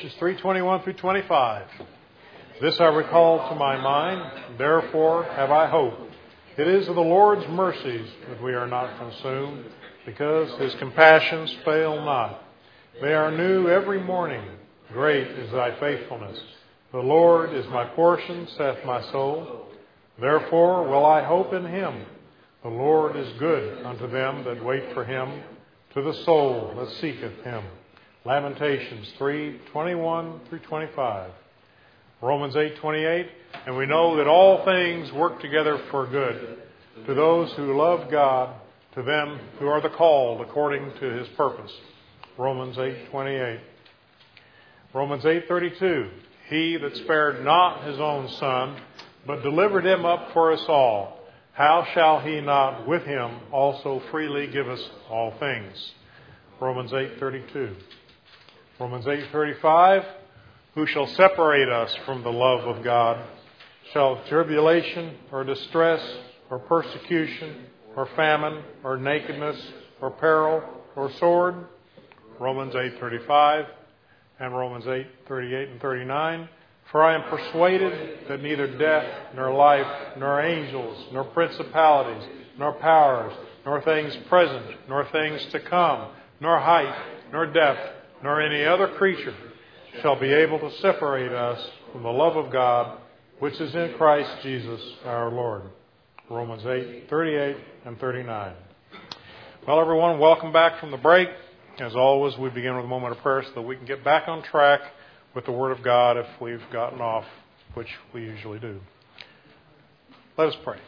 Lamentations 3:21 through 25. This I recall to my mind, therefore have I hope. It is of the Lord's mercies that we are not consumed, because His compassions fail not. They are new every morning. Great is thy faithfulness. The Lord is my portion, saith my soul. Therefore will I hope in Him. The Lord is good unto them that wait for Him, to the soul that seeketh Him. Lamentations 3:21 through 25. Romans 8:28, and we know that all things work together for good to those who love God, to them who are the called according to His purpose. Romans 8:28. Romans 8:32, He that spared not His own Son, but delivered Him up for us all, how shall He not with Him also freely give us all things? Romans 8:32. Romans 8:35, who shall separate us from the love of God? Shall tribulation or distress or persecution or famine or nakedness or peril or sword? Romans 8:35 and Romans 8:38 and 39. For I am persuaded that neither death, nor life, nor angels, nor principalities, nor powers, nor things present, nor things to come, nor height, nor depth, nor any other creature shall be able to separate us from the love of God, which is in Christ Jesus our Lord. Romans 8:38 and 39. Well, everyone, welcome back from the break. As always, we begin with a moment of prayer so that we can get back on track with the Word of God if we've gotten off, which we usually do. Let us pray.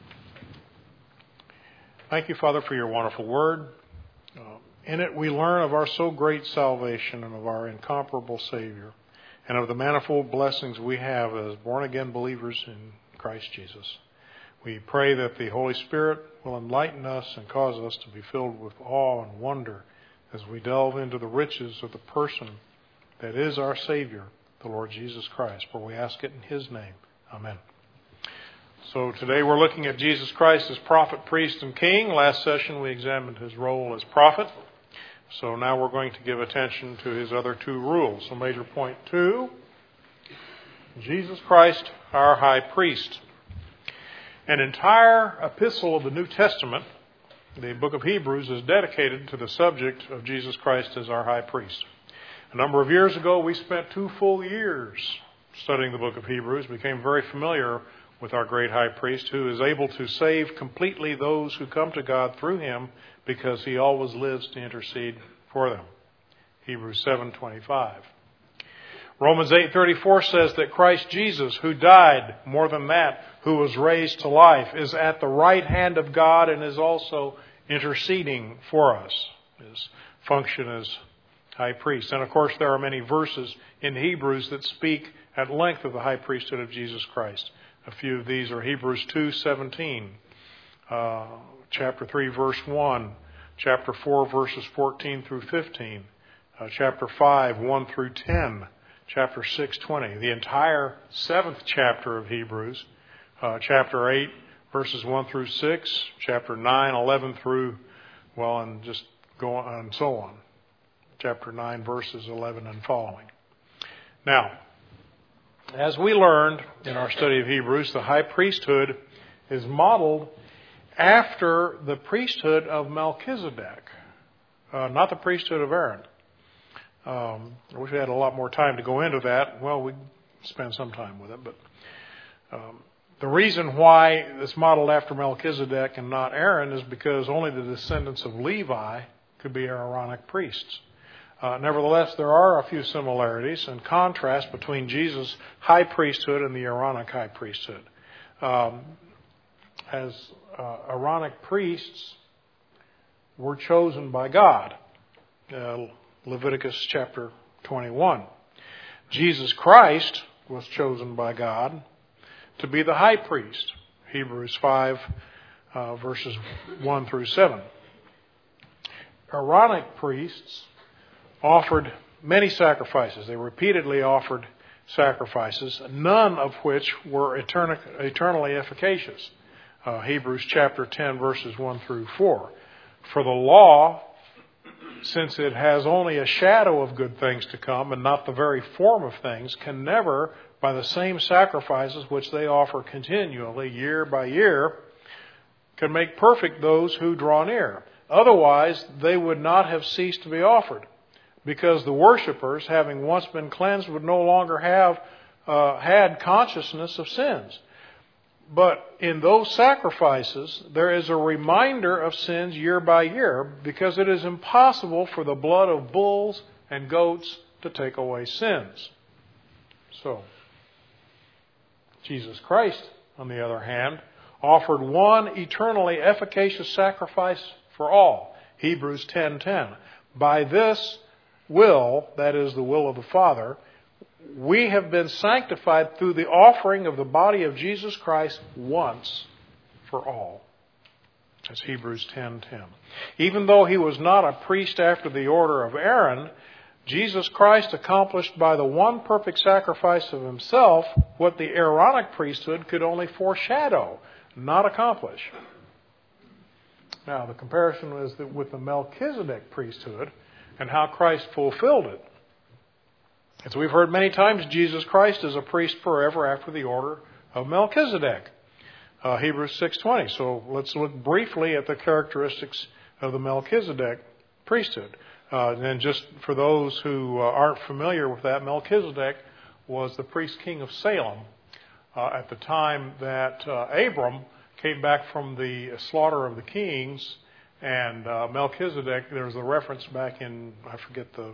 Thank you, Father, for your wonderful Word. In it we learn of our so great salvation and of our incomparable Savior and of the manifold blessings we have as born-again believers in Christ Jesus. We pray that the Holy Spirit will enlighten us and cause us to be filled with awe and wonder as we delve into the riches of the person that is our Savior, the Lord Jesus Christ. For we ask it in His name. Amen. So today we're looking at Jesus Christ as prophet, priest, and king. Last session we examined His role as prophet. So now we're going to give attention to His other two rules. So major point 2, Jesus Christ, our high priest. An entire epistle of the New Testament, the book of Hebrews, is dedicated to the subject of Jesus Christ as our high priest. A number of years ago, we spent 2 full years studying the book of Hebrews, became very familiar with our great high priest who is able to save completely those who come to God through Him because He always lives to intercede for them. Hebrews 7:25. Romans 8:34 says that Christ Jesus, who died, more than that, who was raised to life, is at the right hand of God and is also interceding for us. His function as high priest. And of course there are many verses in Hebrews that speak at length of the high priesthood of Jesus Christ. A few of these are Hebrews 2:17, chapter 3 verse 1, chapter 4 verses 14 through 15, chapter 5 1 through 10, chapter 6:20, the entire 7th chapter of Hebrews, chapter 8 verses 1 through 6, chapter 9, 11 through, and just go on and so on. Chapter 9 verses 11 and following. Now, as we learned in our study of Hebrews, the high priesthood is modeled after the priesthood of Melchizedek, not the priesthood of Aaron. I wish we had a lot more time to go into that. Well, we'd spend some time with it, but the reason why it's modeled after Melchizedek and not Aaron is because only the descendants of Levi could be Aaronic priests. Nevertheless, there are a few similarities and contrasts between Jesus' high priesthood and the Aaronic high priesthood. As Aaronic priests were chosen by God, Leviticus chapter 21. Jesus Christ was chosen by God to be the high priest, Hebrews 5 verses 1 through 7. Aaronic priests offered many sacrifices. They repeatedly offered sacrifices, none of which were eternally efficacious. Hebrews chapter 10 verses 1 through 4. For the law since it has only a shadow of good things to come and not the very form of things, can never, by the same sacrifices which they offer continually, year by year, can make perfect those who draw near. Otherwise, they would not have ceased to be offered, because the worshippers, having once been cleansed, would no longer have had consciousness of sins. But in those sacrifices, there is a reminder of sins year by year, because it is impossible for the blood of bulls and goats to take away sins. So, Jesus Christ, on the other hand, offered one eternally efficacious sacrifice for all. Hebrews 10:10. By this will, that is the will of the Father, we have been sanctified through the offering of the body of Jesus Christ once for all. That's Hebrews 10:10. Even though he was not a priest after the order of Aaron, Jesus Christ accomplished by the one perfect sacrifice of himself what the Aaronic priesthood could only foreshadow, not accomplish. Now, the comparison is with the Melchizedek priesthood and how Christ fulfilled it. As we've heard many times, Jesus Christ is a priest forever after the order of Melchizedek. Hebrews 6:20. So let's look briefly at the characteristics of the Melchizedek priesthood. And just for those who aren't familiar with that, Melchizedek was the priest king of Salem at the time that Abram came back from the slaughter of the kings. And Melchizedek, there's a reference back in, I forget the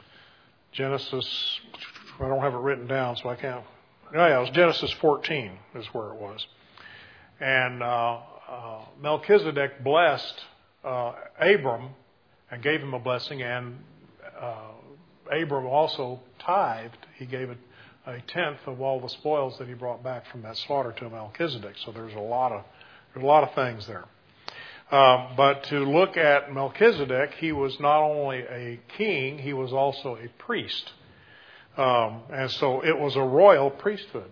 Genesis, I don't have it written down, so I can't. Oh, yeah, it was Genesis 14 is where it was. And Melchizedek blessed Abram and gave him a blessing, and Abram also tithed. He gave a tenth of all the spoils that he brought back from that slaughter to Melchizedek. So there's a lot of things there. But to look at Melchizedek, he was not only a king, he was also a priest. And so it was a royal priesthood.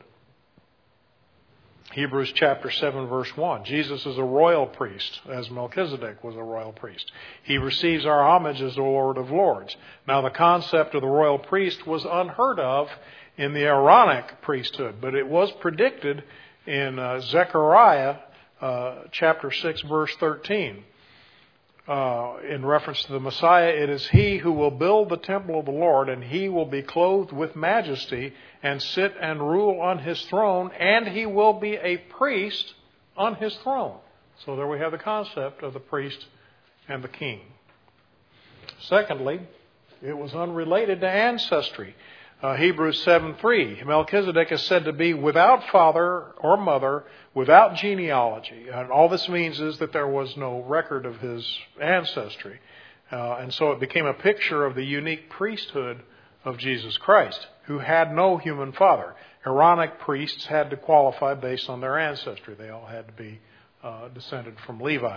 Hebrews chapter 7, verse 1. Jesus is a royal priest, as Melchizedek was a royal priest. He receives our homage as the Lord of Lords. Now, the concept of the royal priest was unheard of in the Aaronic priesthood, but it was predicted in Zechariah chapter 6, verse 13. In reference to the Messiah, it is he who will build the temple of the Lord, and he will be clothed with majesty and sit and rule on his throne, and he will be a priest on his throne. So there we have the concept of the priest and the king. Secondly, it was unrelated to ancestry. Hebrews 7:3. Melchizedek is said to be without father or mother, without genealogy. And all this means is that there was no record of his ancestry. And so it became a picture of the unique priesthood of Jesus Christ, who had no human father. Aaronic priests had to qualify based on their ancestry. They all had to be descended from Levi.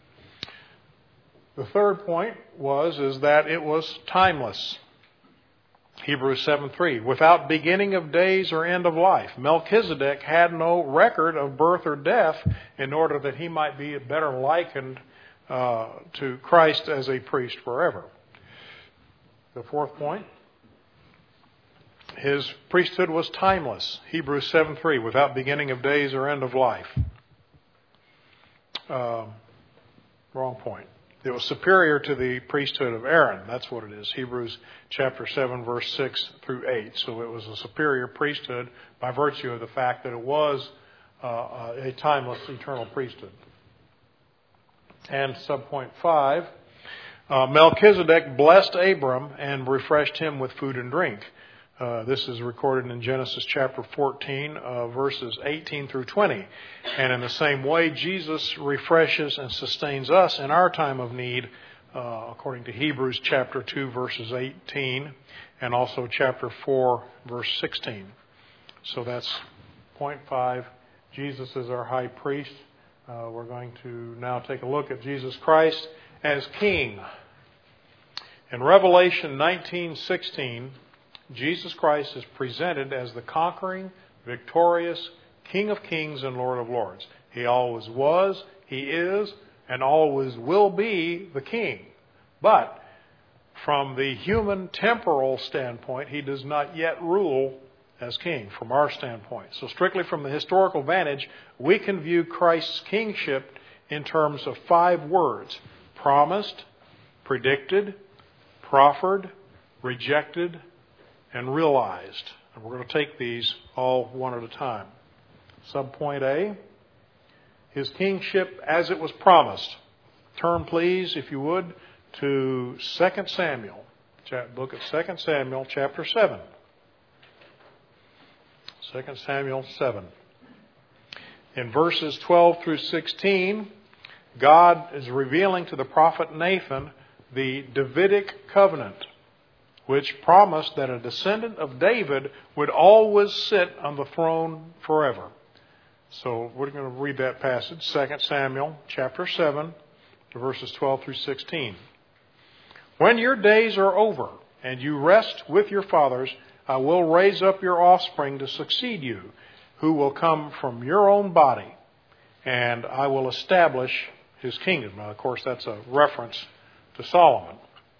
The third point is that it was timeless. Hebrews 7:3, without beginning of days or end of life. Melchizedek had no record of birth or death in order that he might be better likened to Christ as a priest forever. The fourth point, his priesthood was timeless. Hebrews 7:3, without beginning of days or end of life. Wrong point. It was superior to the priesthood of Aaron. That's what it is. Hebrews chapter 7, verse 6 through 8. So it was a superior priesthood by virtue of the fact that it was a timeless, eternal priesthood. And subpoint 5, Melchizedek blessed Abram and refreshed him with food and drink. This is recorded in Genesis chapter 14, verses 18 through 20. And in the same way, Jesus refreshes and sustains us in our time of need, according to Hebrews chapter 2, verses 18, and also chapter 4, verse 16. So that's point 5. Jesus is our high priest. We're going to now take a look at Jesus Christ as King. In Revelation 19:16, Jesus Christ is presented as the conquering, victorious King of Kings and Lord of Lords. He always was, he is, and always will be the King. But from the human temporal standpoint, he does not yet rule as king from our standpoint. So strictly from the historical vantage, we can view Christ's kingship in terms of 5 words: promised, predicted, proffered, rejected, and realized. And we're going to take these all one at a time. Subpoint A, his kingship as it was promised. Turn, please, if you would, to 2 Samuel. Look at 2 Samuel chapter 7. 2 Samuel 7. In verses 12 through 16, God is revealing to the prophet Nathan the Davidic covenant, which promised that a descendant of David would always sit on the throne forever. So we're going to read that passage, 2 Samuel chapter 7, verses 12 through 16. When your days are over and you rest with your fathers, I will raise up your offspring to succeed you, who will come from your own body, and I will establish his kingdom. Now, of course, that's a reference to Solomon.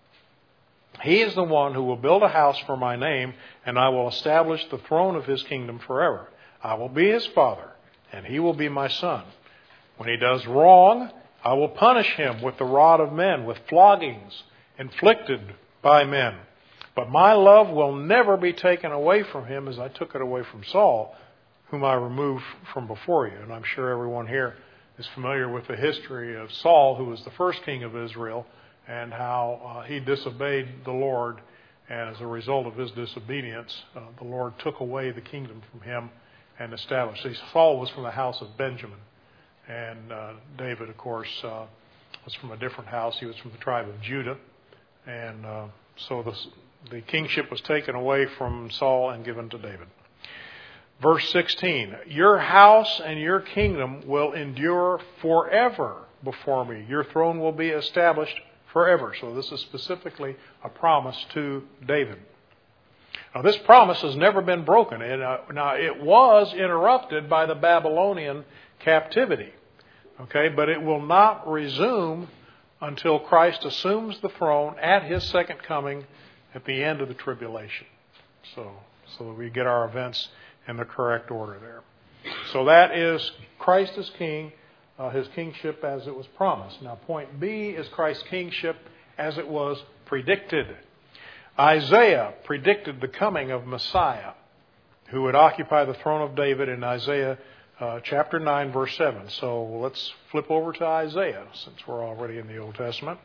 He is the one who will build a house for my name, and I will establish the throne of his kingdom forever. I will be his father, and he will be my son. When he does wrong, I will punish him with the rod of men, with floggings inflicted by men. But my love will never be taken away from him as I took it away from Saul, whom I removed from before you. And I'm sure everyone here is familiar with the history of Saul, who was the first king of Israel, and how he disobeyed the Lord. And as a result of his disobedience, the Lord took away the kingdom from him and established. See, Saul was from the house of Benjamin. And David, of course, was from a different house. He was from the tribe of Judah. And so the kingship was taken away from Saul and given to David. Verse 16, your house and your kingdom will endure forever before me. Your throne will be established forever. So this is specifically a promise to David. Now this promise has never been broken. Now it was interrupted by the Babylonian captivity. Okay, but it will not resume until Christ assumes the throne at his second coming at the end of the tribulation. So that we get our events in the correct order there. So that is Christ as king, his kingship as it was promised. Now point B is Christ's kingship as it was predicted. Isaiah predicted the coming of Messiah, who would occupy the throne of David in Isaiah chapter 9, verse 7. So let's flip over to Isaiah, since we're already in the Old Testament.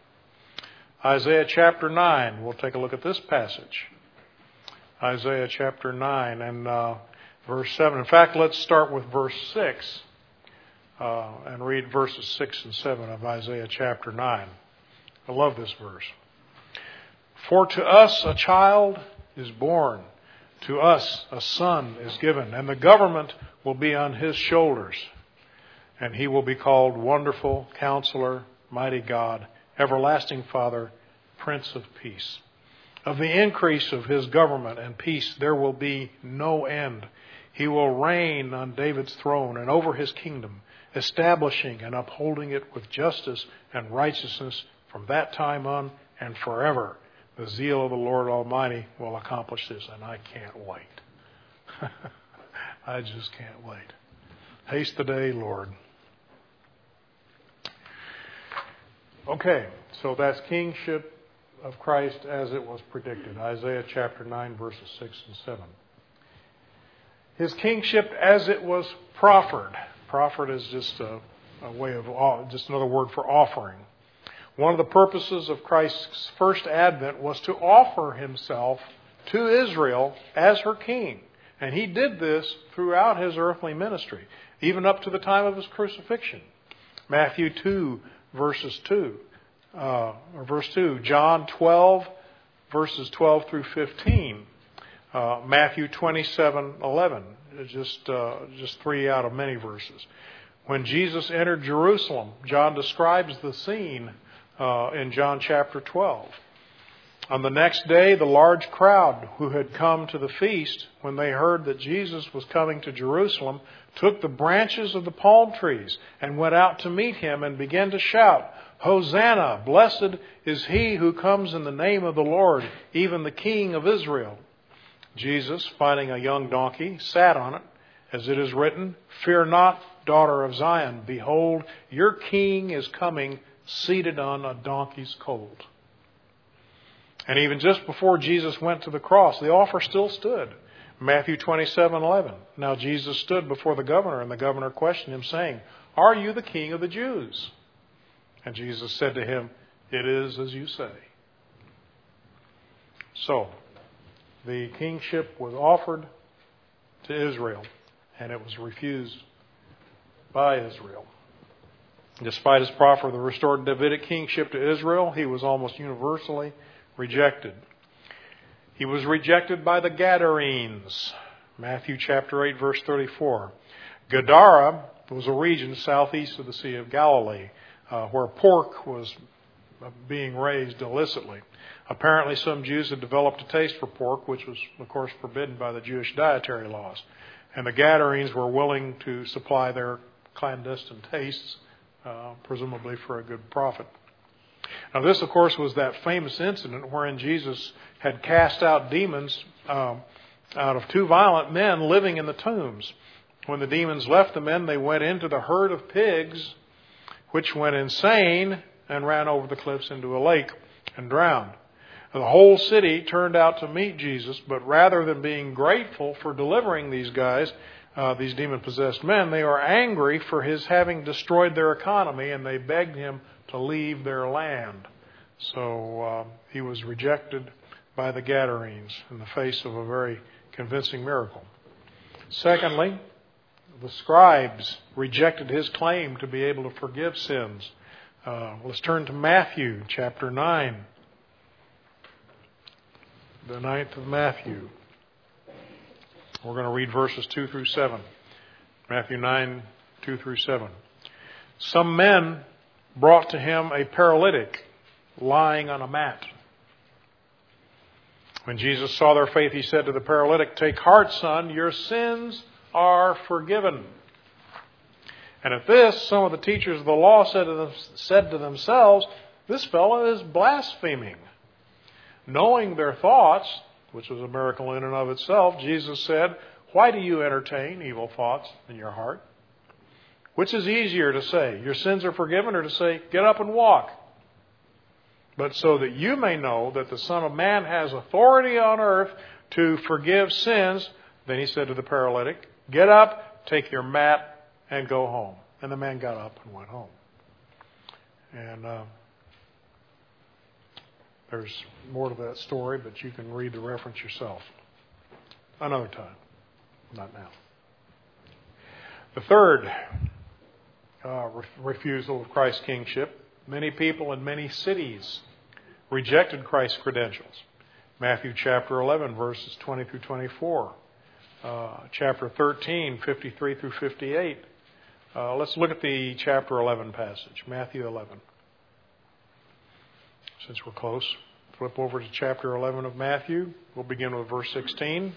Isaiah chapter 9, we'll take a look at this passage. Isaiah chapter 9 and verse 7. In fact, let's start with verse 6 and read verses 6 and 7 of Isaiah chapter 9. I love this verse. For to us a child is born, to us a son is given, and the government will be on his shoulders. And he will be called Wonderful Counselor, Mighty God, Everlasting Father, Prince of Peace. Of the increase of his government and peace there will be no end. He will reign on David's throne and over his kingdom, establishing and upholding it with justice and righteousness from that time on and forever. The zeal of the Lord Almighty will accomplish this, and I can't wait. I just can't wait. Haste the day, Lord. Okay, so that's kingship of Christ as it was predicted. Isaiah chapter 9, verses 6 and 7. His kingship as it was proffered. Proffered is just a way of, just another word for offering. One of the purposes of Christ's first advent was to offer himself to Israel as her king. And he did this throughout his earthly ministry, even up to the time of his crucifixion. Matthew 2, verses 2. Verse 2, John 12, verses 12 through 15. Matthew 27:11. Just 3 out of many verses. When Jesus entered Jerusalem, John describes the scene in John chapter 12. On the next day, the large crowd who had come to the feast, when they heard that Jesus was coming to Jerusalem, took the branches of the palm trees and went out to meet him and began to shout, Hosanna, blessed is he who comes in the name of the Lord, even the King of Israel. Jesus, finding a young donkey, sat on it, as it is written, Fear not, daughter of Zion. Behold, your king is coming, seated on a donkey's colt. And even just before Jesus went to the cross, the offer still stood. Matthew 27:11. Now Jesus stood before the governor, and the governor questioned him, saying, Are you the king of the Jews? And Jesus said to him, It is as you say. So, the kingship was offered to Israel, and it was refused by Israel. Despite his proffer of the restored Davidic kingship to Israel, he was almost universally rejected. He was rejected by the Gadarenes. Matthew chapter 8, verse 34. Gadara was a region southeast of the Sea of Galilee, where pork was being raised illicitly. Apparently some Jews had developed a taste for pork, which was, of course, forbidden by the Jewish dietary laws. And the Gadarenes were willing to supply their clandestine tastes, presumably for a good profit. Now this, of course, was that famous incident wherein Jesus had cast out demons out of two violent men living in the tombs. When the demons left the men, they went into the herd of pigs, which went insane and ran over the cliffs into a lake and drowned. And the whole city turned out to meet Jesus, but rather than being grateful for delivering these guys, these demon-possessed men, they were angry for his having destroyed their economy, and they begged him to leave their land. So he was rejected by the Gadarenes in the face of a very convincing miracle. Secondly, the scribes rejected his claim to be able to forgive sins. Let's turn to Matthew chapter 9. The 9th of Matthew. We're going to read verses 2 through 7. Matthew 9, 2 through 7. Some men brought to him a paralytic lying on a mat. When Jesus saw their faith, he said to the paralytic, Take heart, son, your sins are forgiven. And at this, some of the teachers of the law said to themselves, This fellow is blaspheming. Knowing their thoughts, which was a miracle in and of itself, Jesus said, Why do you entertain evil thoughts in your heart? Which is easier to say, Your sins are forgiven, or to say, Get up and walk? But so that you may know that the Son of Man has authority on earth to forgive sins, then he said to the paralytic, Get up, take your mat, and go home. And the man got up and went home. And there's more to that story, but you can read the reference yourself. Another time. Not now. The third refusal of Christ's kingship. Many people in many cities rejected Christ's credentials. Matthew chapter 11, verses 20 through 24. Chapter 13, 53 through 58. Let's look at the chapter 11 passage. Matthew 11. Since we're close, flip over to chapter 11 of Matthew. We'll begin with verse 16.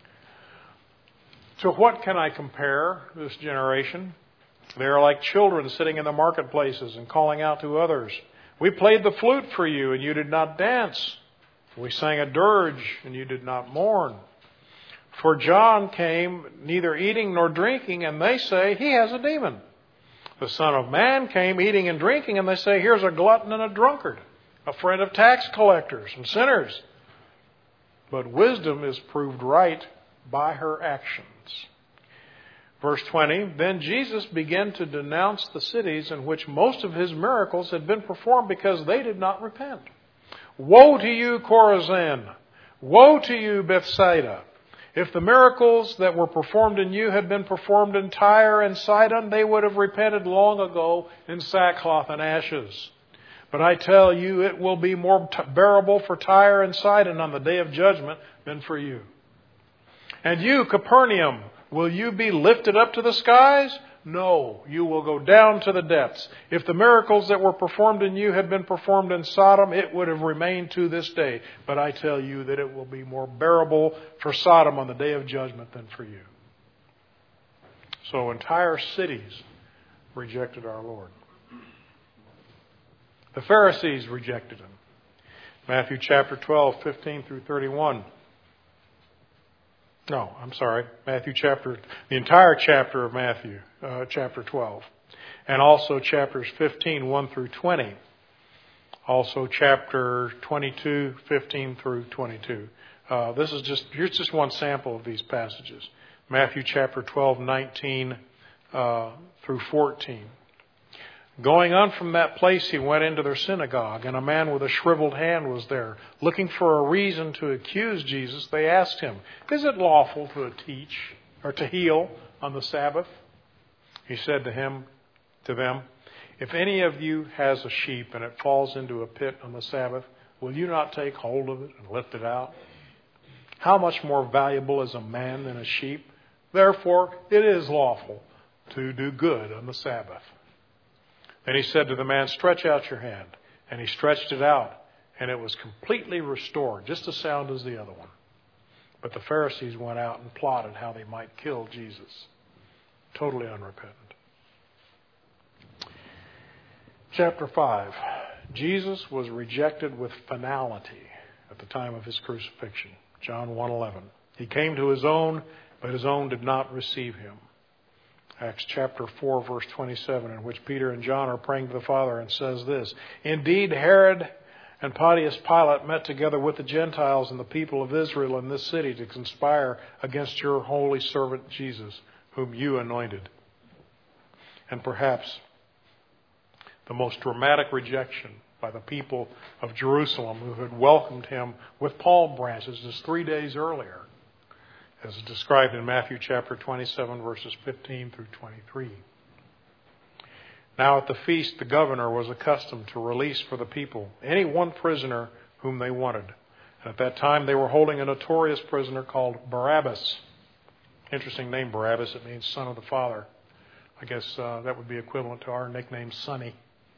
To what can I compare this generation? They are like children sitting in the marketplaces and calling out to others, We played the flute for you, and you did not dance. We sang a dirge, and you did not mourn. For John came neither eating nor drinking, and they say, He has a demon. The Son of Man came eating and drinking, and they say, Here's a glutton and a drunkard, a friend of tax collectors and sinners. But wisdom is proved right by her actions. Verse 20, Then Jesus began to denounce the cities in which most of his miracles had been performed because they did not repent. Woe to you, Chorazin! Woe to you, Bethsaida! If the miracles that were performed in you had been performed in Tyre and Sidon, they would have repented long ago in sackcloth and ashes. But I tell you, it will be more bearable for Tyre and Sidon on the day of judgment than for you. And you, Capernaum, will you be lifted up to the skies? No, you will go down to the depths. If the miracles that were performed in you had been performed in Sodom, it would have remained to this day. But I tell you that it will be more bearable for Sodom on the day of judgment than for you. So entire cities rejected our Lord. The Pharisees rejected him. Matthew chapter 12, 15 through 31. No, I'm sorry. The entire chapter of Matthew, chapter 12. And also chapters 15, 1 through 20. Also chapter 22, 15 through 22. Here's just one sample of these passages. Matthew chapter 12, 19 through 14. Going on from that place, he went into their synagogue, and a man with a shriveled hand was there. Looking for a reason to accuse Jesus, they asked him, "Is it lawful to teach or to heal on the Sabbath?" He said to them, "If any of you has a sheep and it falls into a pit on the Sabbath, will you not take hold of it and lift it out? How much more valuable is a man than a sheep? Therefore, it is lawful to do good on the Sabbath." Then he said to the man, "Stretch out your hand." And he stretched it out, and it was completely restored, just as sound as the other one. But the Pharisees went out and plotted how they might kill Jesus. Totally unrepentant. Chapter 5. Jesus was rejected with finality at the time of his crucifixion. John 1:11. He came to his own, but his own did not receive him. Acts chapter 4, verse 27, in which Peter and John are praying to the Father, and says this, "Indeed, Herod and Pontius Pilate met together with the Gentiles and the people of Israel in this city to conspire against your holy servant Jesus, whom you anointed." And perhaps the most dramatic rejection by the people of Jerusalem, who had welcomed him with palm branches just 3 days earlier, as described in Matthew chapter 27, verses 15 through 23. Now at the feast, the governor was accustomed to release for the people any one prisoner whom they wanted. And at that time, they were holding a notorious prisoner called Barabbas. Interesting name, Barabbas. It means son of the Father. I guess that would be equivalent to our nickname, Sonny.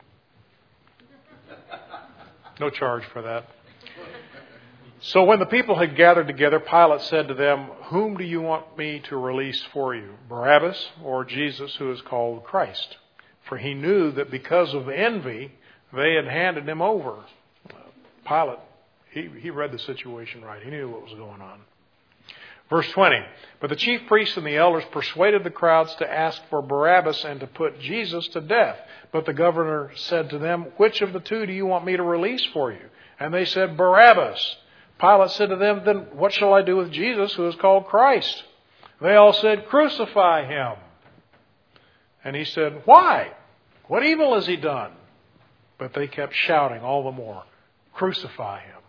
No charge for that. So when the people had gathered together, Pilate said to them, "Whom do you want me to release for you, Barabbas or Jesus, who is called Christ?" For he knew that because of envy, they had handed him over. Pilate, he read the situation right. He knew what was going on. Verse 20, "But the chief priests and the elders persuaded the crowds to ask for Barabbas and to put Jesus to death. But the governor said to them, 'Which of the two do you want me to release for you?' And they said, 'Barabbas.' Pilate said to them, 'Then what shall I do with Jesus, who is called Christ?' They all said, 'Crucify him.' And he said, 'Why? What evil has he done?' But they kept shouting all the more, 'Crucify him.'"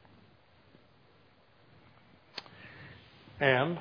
And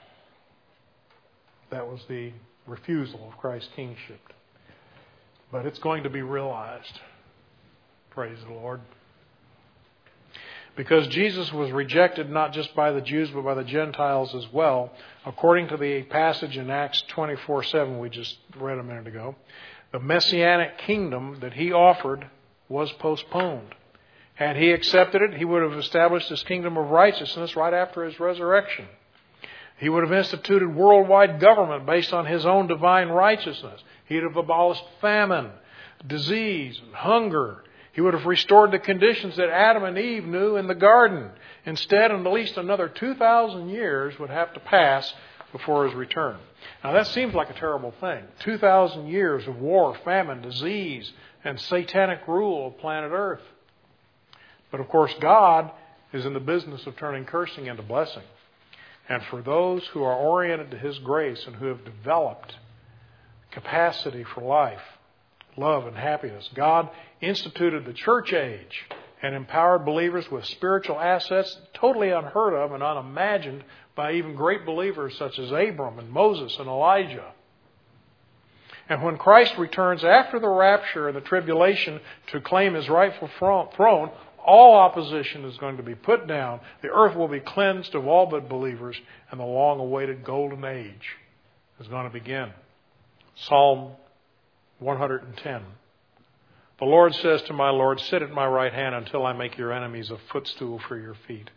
that was the refusal of Christ's kingship. But it's going to be realized. Praise the Lord. Because Jesus was rejected not just by the Jews, but by the Gentiles as well. According to the passage in Acts 24:7 we just read a minute ago, the Messianic kingdom that he offered was postponed. Had he accepted it, he would have established his kingdom of righteousness right after his resurrection. He would have instituted worldwide government based on his own divine righteousness. He'd have abolished famine, disease, and hunger. He would have restored the conditions that Adam and Eve knew in the garden. Instead, at least another 2,000 years would have to pass before his return. Now that seems like a terrible thing. 2,000 years of war, famine, disease, and satanic rule of planet Earth. But of course, God is in the business of turning cursing into blessing. And for those who are oriented to His grace and who have developed capacity for life, love, and happiness, God instituted the church age and empowered believers with spiritual assets totally unheard of and unimagined by even great believers such as Abram and Moses and Elijah. And when Christ returns after the rapture and the tribulation to claim His rightful throne, all opposition is going to be put down. The earth will be cleansed of all but believers, and the long-awaited golden age is going to begin. Psalm 110. The Lord says to my Lord, "Sit at my right hand until I make your enemies a footstool for your feet."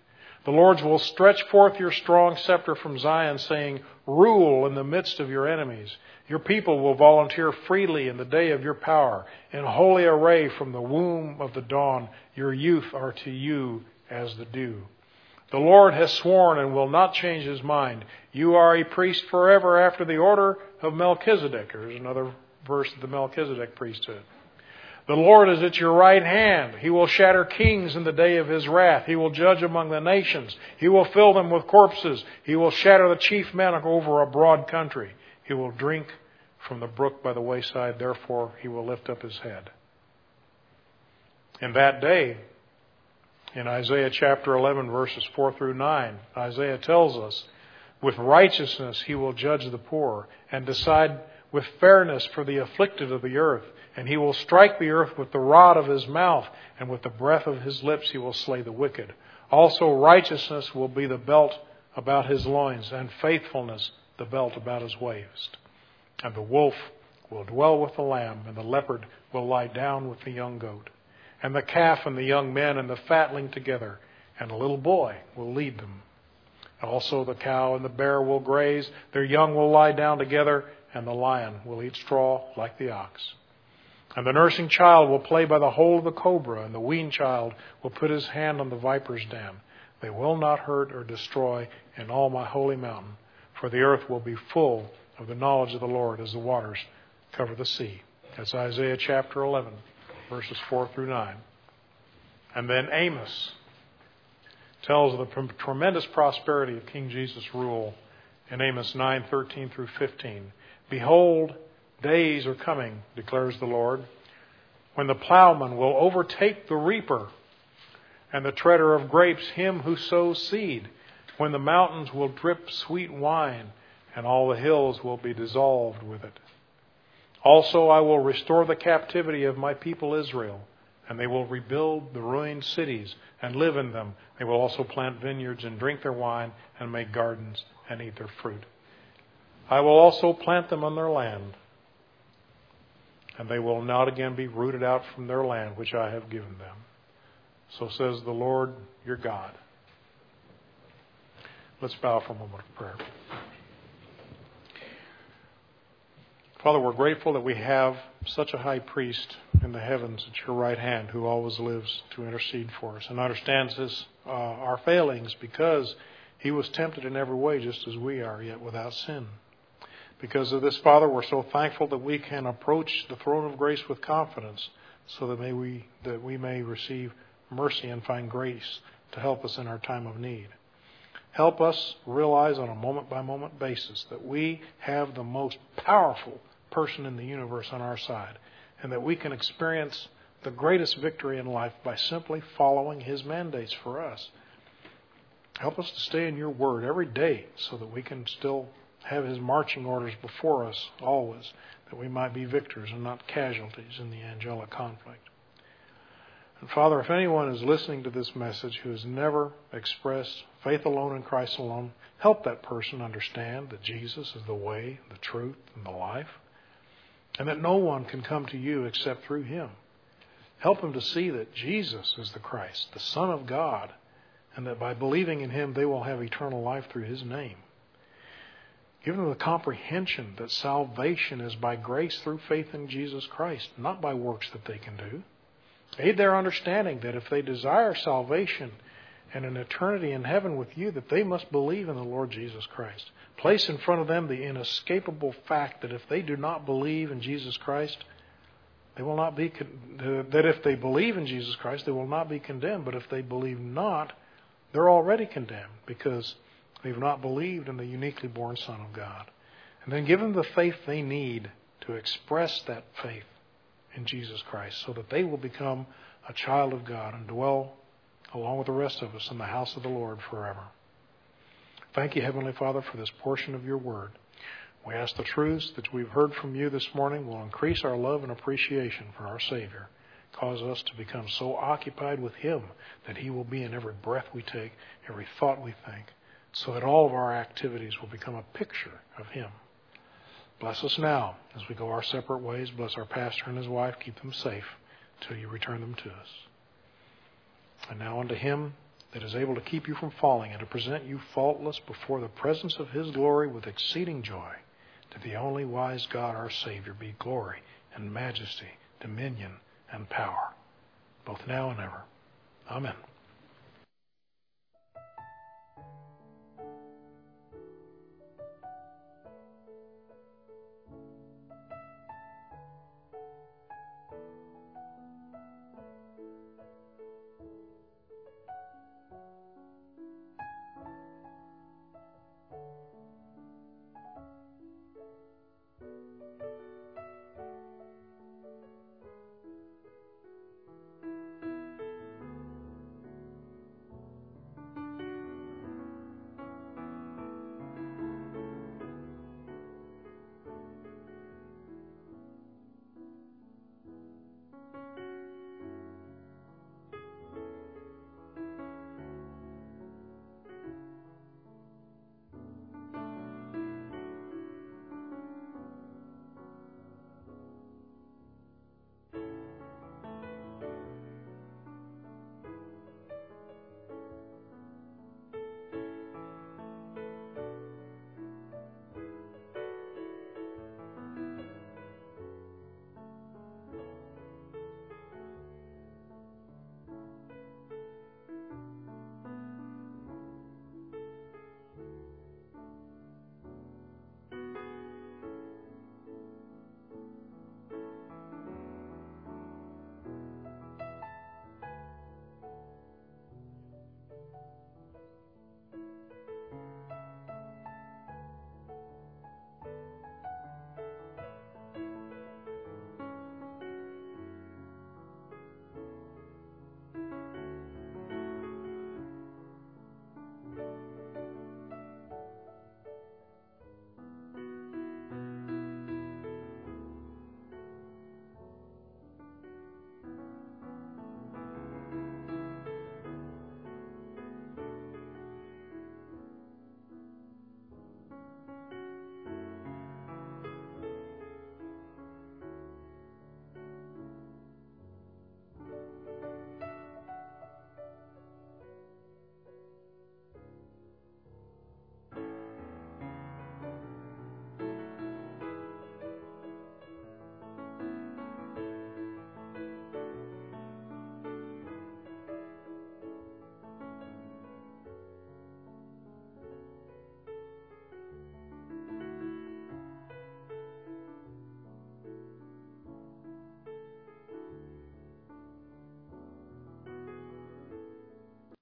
The Lord will stretch forth your strong scepter from Zion, saying, rule in the midst of your enemies. Your people will volunteer freely in the day of your power. In holy array from the womb of the dawn, your youth are to you as the dew. The Lord has sworn and will not change his mind. You are a priest forever after the order of Melchizedek. There's another verse of the Melchizedek priesthood. The Lord is at your right hand. He will shatter kings in the day of his wrath. He will judge among the nations. He will fill them with corpses. He will shatter the chief men over a broad country. He will drink from the brook by the wayside. Therefore, he will lift up his head. In that day, in Isaiah chapter 11, verses 4 through 9, Isaiah tells us, with righteousness he will judge the poor and decide with fairness for the afflicted of the earth. And he will strike the earth with the rod of his mouth, and with the breath of his lips he will slay the wicked. Also righteousness will be the belt about his loins, and faithfulness the belt about his waist. And the wolf will dwell with the lamb, and the leopard will lie down with the young goat. And the calf and the young men and the fatling together, and a little boy will lead them. Also the cow and the bear will graze, their young will lie down together, and the lion will eat straw like the ox. And the nursing child will play by the hole of the cobra, and the weaned child will put his hand on the viper's den. They will not hurt or destroy in all my holy mountain, for the earth will be full of the knowledge of the Lord as the waters cover the sea. That's Isaiah chapter 11, verses 4 through 9. And then Amos tells of the tremendous prosperity of King Jesus' rule in Amos 9:13 through 15. Behold, days are coming, declares the Lord, when the plowman will overtake the reaper, and the treader of grapes him who sows seed, when the mountains will drip sweet wine, and all the hills will be dissolved with it. Also I will restore the captivity of my people Israel, and they will rebuild the ruined cities and live in them. They will also plant vineyards and drink their wine, and make gardens and eat their fruit. I will also plant them on their land, and they will not again be rooted out from their land which I have given them. So says the Lord your God. Let's bow for a moment of prayer. Father, we're grateful that we have such a high priest in the heavens at your right hand who always lives to intercede for us and understands our failings, because he was tempted in every way just as we are, yet without sin. Because of this, Father, we're so thankful that we can approach the throne of grace with confidence, so that we may receive mercy and find grace to help us in our time of need. Help us realize on a moment-by-moment basis that we have the most powerful person in the universe on our side, and that we can experience the greatest victory in life by simply following his mandates for us. Help us to stay in your word every day so that we can still have his marching orders before us always, that we might be victors and not casualties in the angelic conflict. And Father, if anyone is listening to this message who has never expressed faith alone in Christ alone, help that person understand that Jesus is the way, the truth, and the life, and that no one can come to you except through him. Help them to see that Jesus is the Christ, the Son of God, and that by believing in him they will have eternal life through his name. Give them the comprehension that salvation is by grace through faith in Jesus Christ, not by works that they can do. Aid their understanding that if they desire salvation and an eternity in heaven with you, that they must believe in the Lord Jesus Christ. Place in front of them the inescapable fact that if they do not believe in Jesus Christ, they will not be that if they believe in Jesus Christ, they will not be condemned. But if they believe not, they're already condemned, because they've not believed in the uniquely born Son of God. And then give them the faith they need to express that faith in Jesus Christ, so that they will become a child of God and dwell along with the rest of us in the house of the Lord forever. Thank you, Heavenly Father, for this portion of your word. We ask the truths that we've heard from you this morning will increase our love and appreciation for our Savior. Cause us to become so occupied with him that he will be in every breath we take, every thought we think, so that all of our activities will become a picture of him. Bless us now as we go our separate ways. Bless our pastor and his wife. Keep them safe till you return them to us. And now unto him that is able to keep you from falling and to present you faultless before the presence of His glory with exceeding joy. To the only wise God, our Savior, be glory and majesty, dominion and power, both now and ever. Amen.